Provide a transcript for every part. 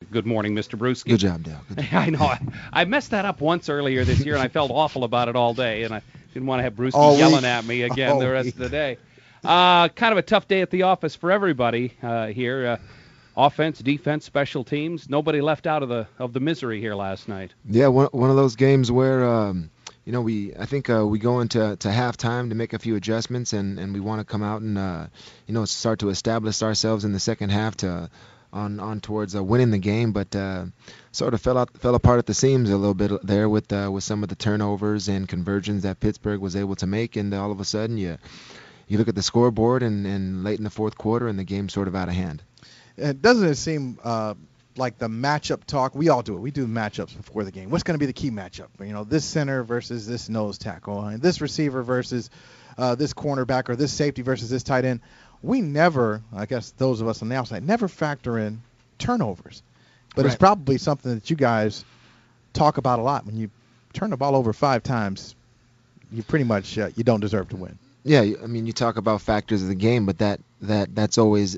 Good morning, Mr. Brewski. Good job, Dale. Good job. I know. I messed that up once earlier this year, and I felt awful about it all day, and I didn't want to have Brewski yelling at me again the rest of the day. Kind of a tough day at the office for everybody here. Offense, defense, special teams. Nobody left out of the misery here last night. Yeah, one of those games where I think we go into halftime to make a few adjustments, and we want to come out and start to establish ourselves in the second half on towards winning the game, but sort of fell apart at the seams a little bit there with some of the turnovers and conversions that Pittsburgh was able to make, and all of a sudden you look at the scoreboard and late in the fourth quarter and the game's sort of out of hand. Doesn't it seem like the matchup talk? We all do it. We do matchups before the game. What's going to be the key matchup? This center versus this nose tackle, and this receiver versus this cornerback, or this safety versus this tight end. We never, I guess those of us on the outside, never factor in turnovers. But It's probably something that you guys talk about a lot. When you turn the ball over 5 times, you pretty much you don't deserve to win. Yeah, I mean, you talk about factors of the game, but that's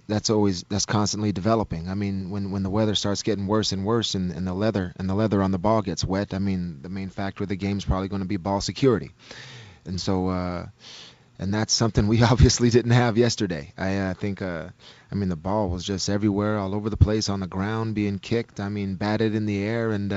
constantly developing. I mean, when the weather starts getting worse and worse, and the leather on the ball gets wet, I mean, the main factor of the game is probably going to be ball security, and so and that's something we obviously didn't have yesterday. I think the ball was just everywhere, all over the place, on the ground, being kicked. I mean, batted in the air, and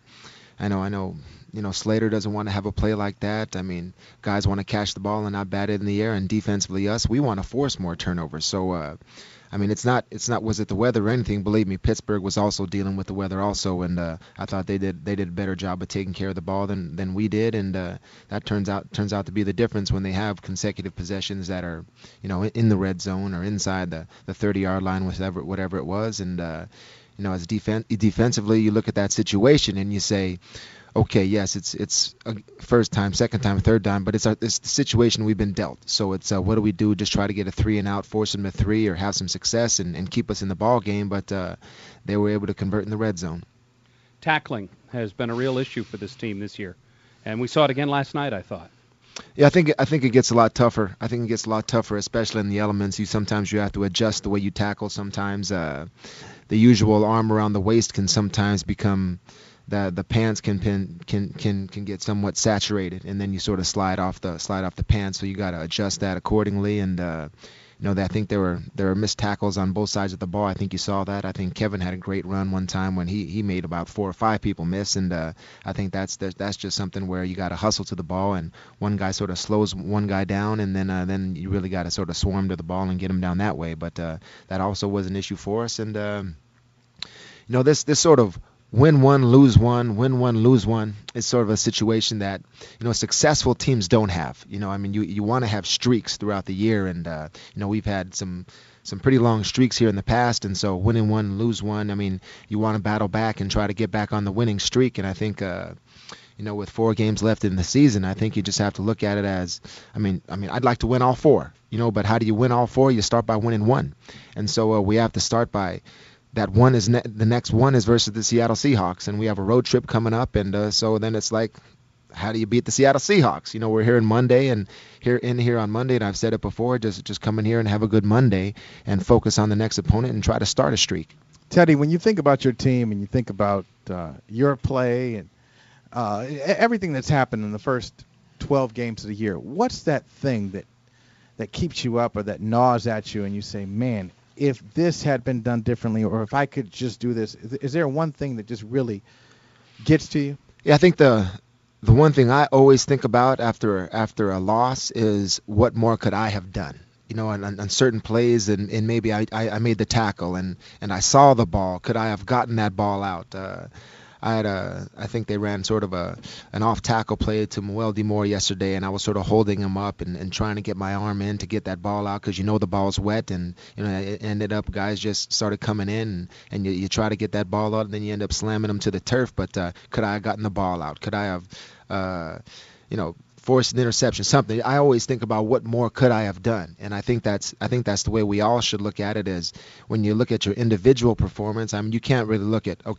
I know. Slater doesn't want to have a play like that. I mean, guys want to catch the ball and not bat it in the air, and defensively we want to force more turnovers. So, it's not was it the weather or anything? Believe me, Pittsburgh was also dealing with the weather also, and I thought they did a better job of taking care of the ball than we did, and that turns out to be the difference when they have consecutive possessions that are, in the red zone or inside the 30-yard line, whatever it was, and as defensively, you look at that situation and you say, okay, yes, it's a first time, second time, third time, but it's the situation we've been dealt. So it's what do we do? Just try to get a 3 and out, force them to 3, or have some success and keep us in the ball game. But they were able to convert in the red zone. Tackling has been a real issue for this team this year, and we saw it again last night, I thought. Yeah, I think it gets a lot tougher. I think it gets a lot tougher, especially in the elements. Sometimes you have to adjust the way you tackle. Sometimes the usual arm around the waist can sometimes become. The pants can get somewhat saturated, and then you sort of slide off the pants. So you got to adjust that accordingly. And I think there were missed tackles on both sides of the ball. I think you saw that. I think Kevin had a great run one time when he made about 4 or 5 people miss, and I think that's just something where you got to hustle to the ball, and one guy sort of slows one guy down, and then you really got to sort of swarm to the ball and get him down that way. But that also was an issue for us, and this sort of win one, lose one is sort of a situation that, successful teams don't have. You want to have streaks throughout the year, and, we've had some pretty long streaks here in the past, and so winning one, lose one, you want to battle back and try to get back on the winning streak, and I think, with 4 games left in the season, I think you just have to look at it as, I'd like to win all 4, but how do you win all 4? You start by winning 1, and so we have to start by that one is the next one is versus the Seattle Seahawks, and we have a road trip coming up, and so then it's like, how do you beat the Seattle Seahawks? We're here on Monday, and here on Monday, and I've said it before, just come in here and have a good Monday and focus on the next opponent and try to start a streak. Teddy, when you think about your team and you think about your play and everything that's happened in the first 12 games of the year, what's that thing that keeps you up or that gnaws at you and you say, man, if this had been done differently, or if I could just do this, is there one thing that just really gets to you? Yeah, I think the one thing I always think about after a loss is what more could I have done? On certain plays, and maybe I made the tackle and I saw the ball. Could I have gotten that ball out? I think they ran sort of an off tackle play to Moel DeMore yesterday, and I was sort of holding him up and trying to get my arm in to get that ball out because the ball's wet, and it ended up guys just started coming in, and you try to get that ball out, and then you end up slamming them to the turf. But could I have gotten the ball out? Could I have forced an interception? Something. I always think about what more could I have done, and I think that's the way we all should look at it. Is when you look at your individual performance, you can't really look at, okay,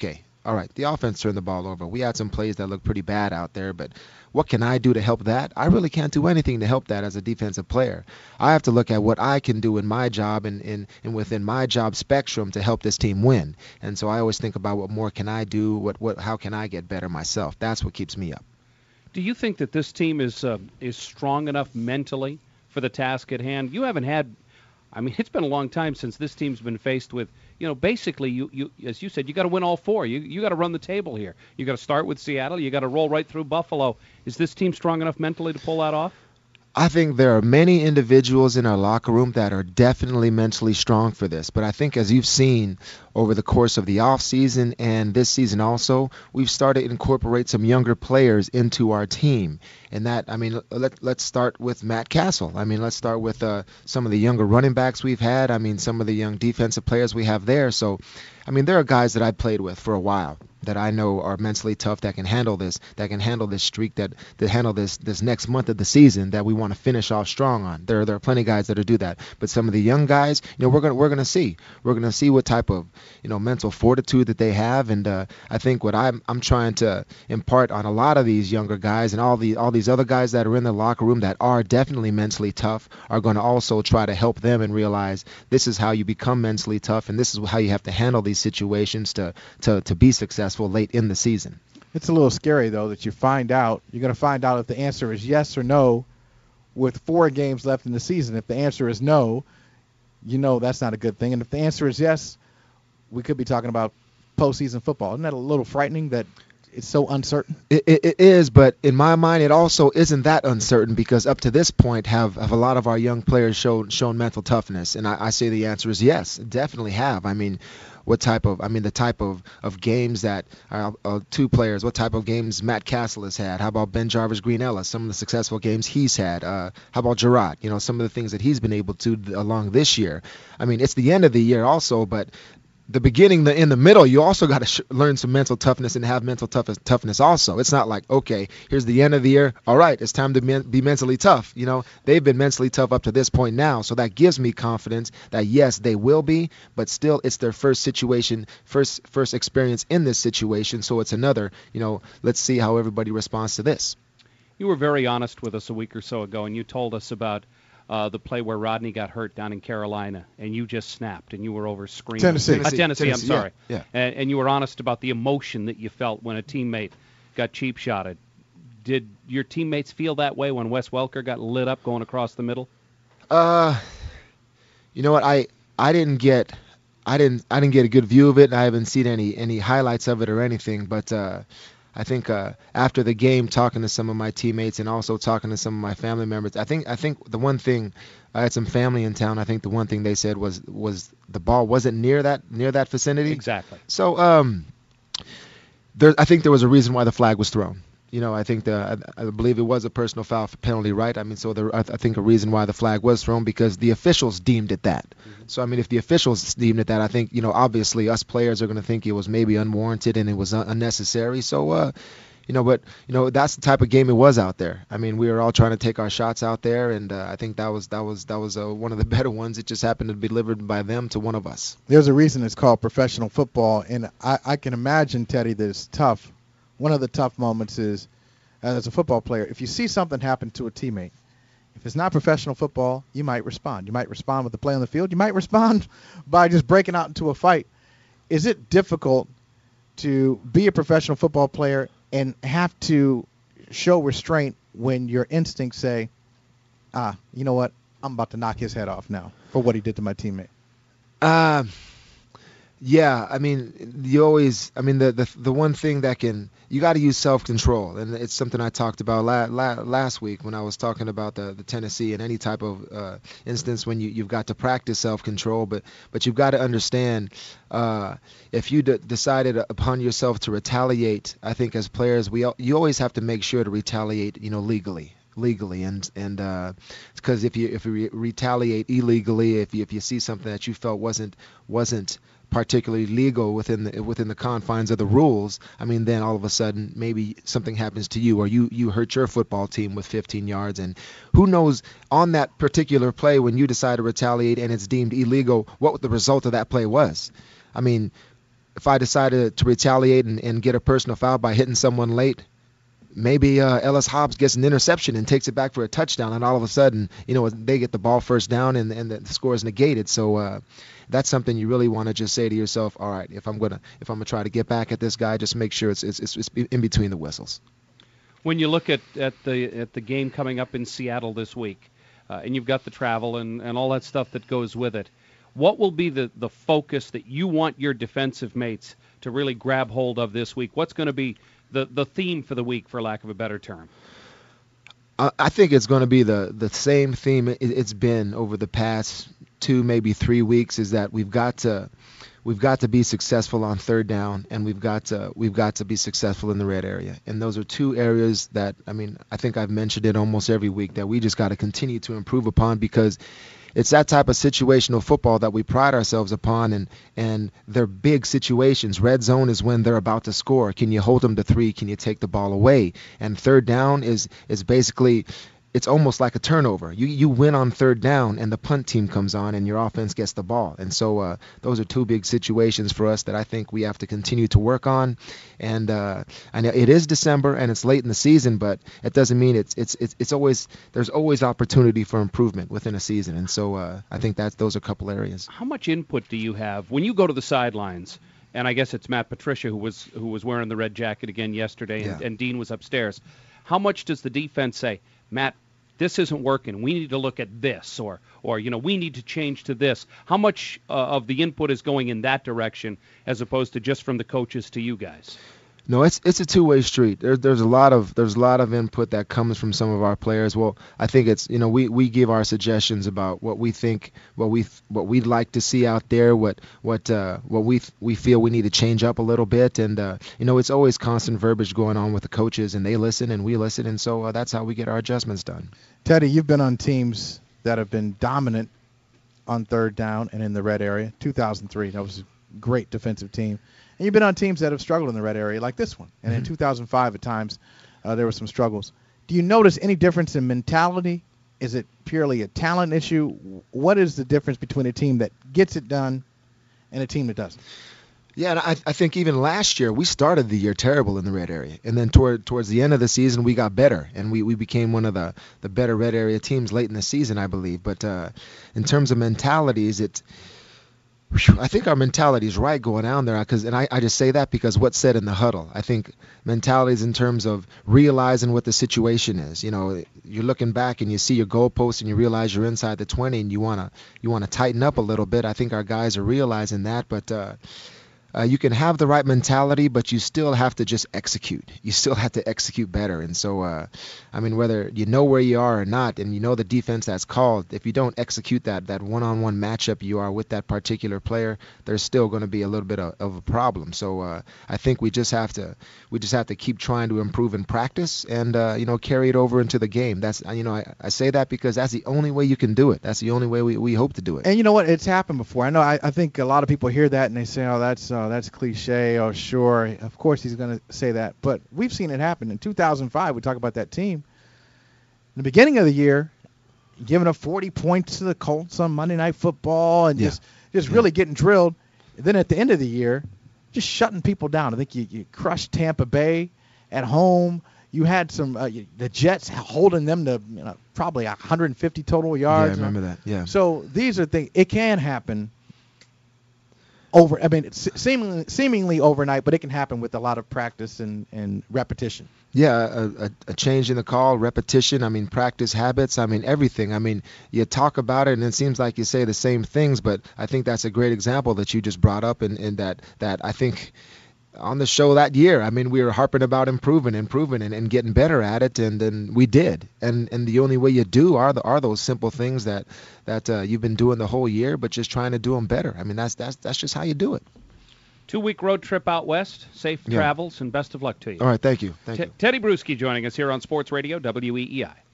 all right, the offense turned the ball over. We had some plays that looked pretty bad out there, but what can I do to help that? I really can't do anything to help that as a defensive player. I have to look at what I can do in my job and within my job spectrum to help this team win. And so I always think about what more can I do, how can I get better myself. That's what keeps me up. Do you think that this team is strong enough mentally for the task at hand? You haven't had, I mean, it's been a long time since this team's been faced with, basically, you as you said, you got to win all four. You got to run the table here. You got to start with Seattle. You got to roll right through Buffalo. Is this team strong enough mentally to pull that off? I think there are many individuals in our locker room that are definitely mentally strong for this. But I think as you've seen over the course of the offseason and this season also, we've started to incorporate some younger players into our team. And that, I mean, let's start with Matt Castle. I mean, let's start with some of the younger running backs we've had. I mean, some of the young defensive players we have there. So, I mean, there are guys that I played with for a while that I know are mentally tough, that can handle this streak, that handle this next month of the season that we want to finish off strong on. There are plenty of guys that do that. But some of the young guys, we're gonna see what type of mental fortitude that they have, and I think what I'm trying to impart on a lot of these younger guys and all these other guys that are in the locker room that are definitely mentally tough are going to also try to help them and realize this is how you become mentally tough, and this is how you have to handle these situations to be successful late in the season. It's a little scary, though, that you're going to find out if the answer is yes or no with 4 games left in the season. If the answer is no, that's not a good thing. And if the answer is yes, we could be talking about postseason football. Isn't that a little frightening that it's so uncertain? It is, but in my mind, it also isn't that uncertain because up to this point, have a lot of our young players shown mental toughness? And I say the answer is yes, definitely have. I mean, the type of games that two players, what type of games Matt Castle has had. How about Ben Jarvis Green Ellis, some of the successful games he's had. How about Gerard, some of the things that he's been able to do along this year. I mean, it's the end of the year also, but the beginning, in the middle, you also got to learn some mental toughness and have mental toughness also. It's not like, okay, here's the end of the year. All right, it's time to be mentally tough. They've been mentally tough up to this point now, so that gives me confidence that, yes, they will be, but still it's their first situation, first experience in this situation, so it's another, let's see how everybody responds to this. You were very honest with us a week or so ago, and you told us about the play where Rodney got hurt down in Carolina, and you just snapped, and you were over screaming. Tennessee, I'm sorry. Yeah. And you were honest about the emotion that you felt when a teammate got cheap shotted. Did your teammates feel that way when Wes Welker got lit up going across the middle? You know what? I didn't get a good view of it. I haven't seen any highlights of it or anything, but I think after the game, talking to some of my teammates and also talking to some of my family members, I think the one thing, I had some family in town. I think the one thing they said was the ball wasn't near that vicinity. Exactly. So I think there was a reason why the flag was thrown. I think I believe it was a personal foul penalty, right? I mean, so I think a reason why the flag was thrown because the officials deemed it that. Mm-hmm. So I mean, if the officials deemed it that, I think obviously us players are going to think it was maybe unwarranted and it was unnecessary. So but that's the type of game it was out there. I mean, we were all trying to take our shots out there, and I think that was one of the better ones. It just happened to be delivered by them to one of us. There's a reason it's called professional football, and I can imagine, Teddy, that it's tough. One of the tough moments is, as a football player, if you see something happen to a teammate, if it's not professional football, you might respond. You might respond with the play on the field. You might respond by just breaking out into a fight. Is it difficult to be a professional football player and have to show restraint when your instincts say, you know what, I'm about to knock his head off now for what he did to my teammate? Yeah, I mean, the one thing that you got to use self-control, and it's something I talked about last week when I was talking about the Tennessee and any type of instance when you've got to practice self-control, but you've got to understand if you decided upon yourself to retaliate. I think as players, you always have to make sure to retaliate, legally, and because if you retaliate illegally, if you see something that you felt wasn't particularly legal within the confines of the rules, I mean, then all of a sudden maybe something happens to you, or you hurt your football team with 15 yards, and who knows on that particular play when you decide to retaliate and it's deemed illegal what the result of that play was. I mean, if I decided to retaliate and get a personal foul by hitting someone late, maybe Ellis Hobbs gets an interception and takes it back for a touchdown, and all of a sudden, they get the ball first down and the score is negated. So that's something you really want to just say to yourself, all right, if I'm gonna try to get back at this guy, just make sure it's in between the whistles. When you look at the game coming up in Seattle this week, and you've got the travel and all that stuff that goes with it, what will be the focus that you want your defensive mates to really grab hold of this week? What's going to be the theme for the week, for lack of a better term? I think it's going to be the same theme it's been over the past 2, maybe 3 weeks, is that we've got to be successful on third down, and we've got to be successful in the red area. And those are 2 areas that, I think I've mentioned it almost every week, that we just got to continue to improve upon, because it's that type of situational football that we pride ourselves upon, and they're big situations. Red zone is when they're about to score. Can you hold them to 3? Can you take the ball away? And third down is basically, it's almost like a turnover. You win on third down, and the punt team comes on, and your offense gets the ball. And so those are 2 big situations for us that I think we have to continue to work on. And it is December, and it's late in the season, but it doesn't mean it's always, there's always opportunity for improvement within a season. And so I think those are a couple areas. How much input do you have when you go to the sidelines? And I guess it's Matt Patricia who was wearing the red jacket again yesterday, and Dean was upstairs. How much does the defense say, Matt, this isn't working, we need to look at this, or we need to change to this? How much of the input is going in that direction as opposed to just from the coaches to you guys? No, it's a two-way street. There's a lot of input that comes from some of our players. Well, I think it's we give our suggestions about what we think, what we'd like to see out there, what we feel we need to change up a little bit, and it's always constant verbiage going on with the coaches, and they listen and we listen, and so that's how we get our adjustments done. Teddy, you've been on teams that have been dominant on third down and in the red area. 2003, that was a great defensive team. And you've been on teams that have struggled in the red area, like this one. And in 2005, at times, there were some struggles. Do you notice any difference in mentality? Is it purely a talent issue? What is the difference between a team that gets it done and a team that doesn't? Yeah, and I think even last year we started the year terrible in the red area, and then towards the end of the season we got better, and we became one of the better red area teams late in the season, I believe. But in terms of mentalities, I think our mentality is right going down there, and I just say that because what's said in the huddle. I think mentalities in terms of realizing what the situation is. You're looking back and you see your goalpost and you realize you're inside the 20 and you wanna tighten up a little bit. I think our guys are realizing that, but you can have the right mentality, but you still have to just execute. You still have to execute better. And so, whether you know where you are or not, and you know the defense that's called, if you don't execute that one-on-one matchup you are with that particular player, there's still going to be a little bit of a problem. So I think we just have to keep trying to improve in practice and carry it over into the game. That's I say that because that's the only way you can do it. That's the only way we hope to do it. And you know what? It's happened before. I know. I think a lot of people hear that and they say, "Oh, that's cliche." Oh, sure. Of course he's going to say that. But we've seen it happen. In 2005, we talk about that team. In the beginning of the year, giving up 40 points to the Colts on Monday Night Football and just really getting drilled. And then at the end of the year, just shutting people down. I think you crushed Tampa Bay at home. You had some the Jets holding them to probably 150 total yards. Yeah, I remember that. Yeah. So these are things. It can happen. It's seemingly overnight, but it can happen with a lot of practice and repetition. Yeah, a change in the call, repetition, practice habits, everything. You talk about it and it seems like you say the same things, but I think that's a great example that you just brought up and that I think on the show that year, we were harping about improving and getting better at it, and then we did. And the only way you do are those simple things that you've been doing the whole year, but just trying to do them better. That's just how you do it. 2-week road trip out west. Safe travels and best of luck to you. All right, thank you. Teddy Bruschi joining us here on Sports Radio WEEI.